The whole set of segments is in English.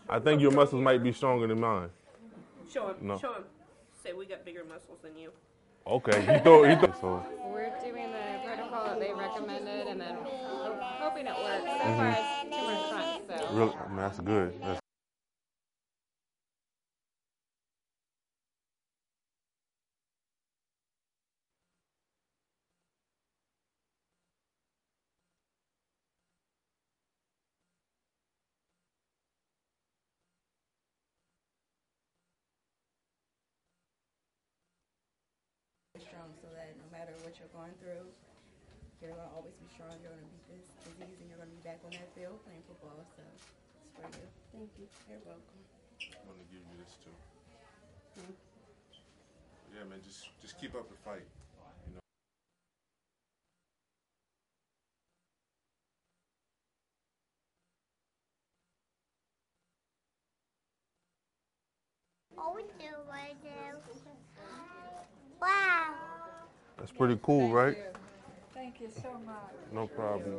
I think your muscles might be stronger than mine. Show him. No. Show him. Say we got bigger muscles than you. Okay. He thought. So. We're doing the protocol that they recommended, and then hoping it works. So far, it's 2 more fronts. So. Really, I mean, that's good. Strong, so that no matter what you're going through, you're going to always be strong. You're going to beat this disease, and you're going to be back on that field playing football. So it's for you. Thank you. You're welcome. I'm going to give you this too. Yeah, man, just keep up the fight. You know. Wow. That's pretty cool, right? Thank you so much. No problem.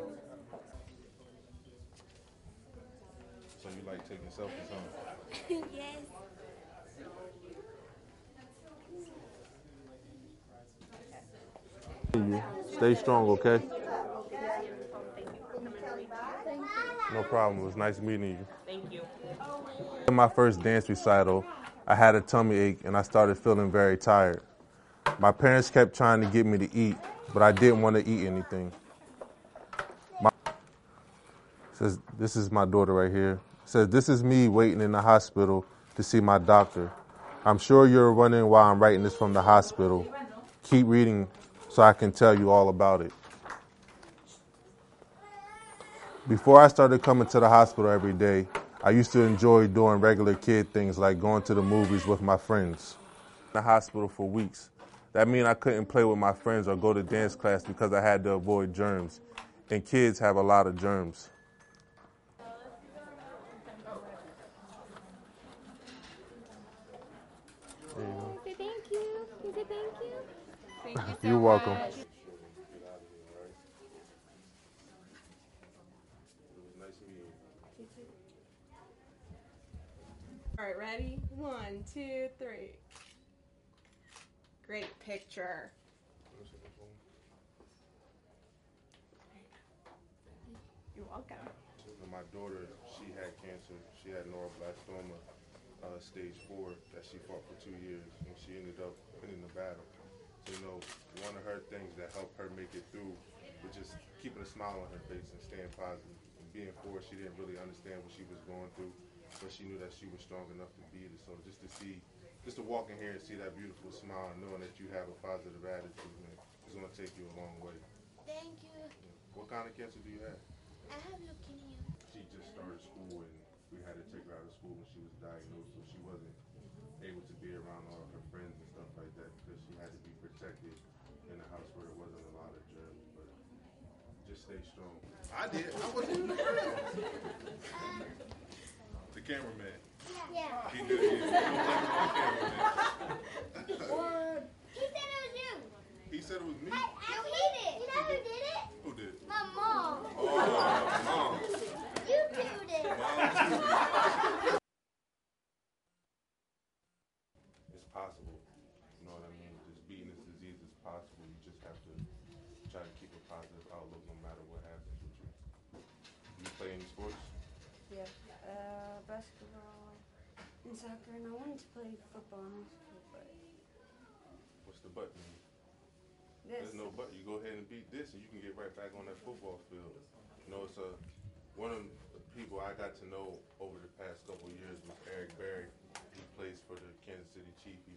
So you like taking selfies, huh? Yes. Stay strong, okay? No problem. It was nice meeting you. Thank you. In my first dance recital, I had a tummy ache and I started feeling very tired. My parents kept trying to get me to eat, but I didn't want to eat anything. Says, this is my daughter right here. Says, this is me waiting in the hospital to see my doctor. I'm sure you're wondering why I'm writing this from the hospital. Keep reading so I can tell you all about it. Before I started coming to the hospital every day, I used to enjoy doing regular kid things like going to the movies with my friends. In the hospital for weeks. That means I couldn't play with my friends or go to dance class because I had to avoid germs. And kids have a lot of germs. Say thank you. You say thank you. Thank you so You're welcome. much. All right, ready? 1, 2, 3. Great picture. You're welcome. My daughter, she had cancer. She had neuroblastoma, stage 4, that she fought for 2 years, and she ended up winning the battle. So, you know, one of her things that helped her make it through was just keeping a smile on her face and staying positive. And being 4, she didn't really understand what she was going through, but she knew that she was strong enough to beat it. So just to walk in here and see that beautiful smile, knowing that you have a positive attitude, man, is going to take you a long way. Thank you. What kind of cancer do you have? I have leukemia. She just started school, and we had to take her out of school when she was diagnosed, so she wasn't able to be around all of her friends and stuff like that because she had to be protected in a house where there wasn't a lot of germs. But just stay strong. I did. I wasn't even the cameraman. Yeah. He did. The cameraman. What? He said it was you. He said it was me. No, he did. You know who did it? Who did? My mom. Oh, Mom. You two did. It's possible. You know what I mean? Just beating this disease is possible. You just have to try to keep a positive outlook no matter what happens with you. Do you play any sports? Yeah, basketball and soccer, and I wanted to play football in high school, but What's the button? this. There's no button. You go ahead and beat this, and you can get right back on that football field. You know, it's one of the people I got to know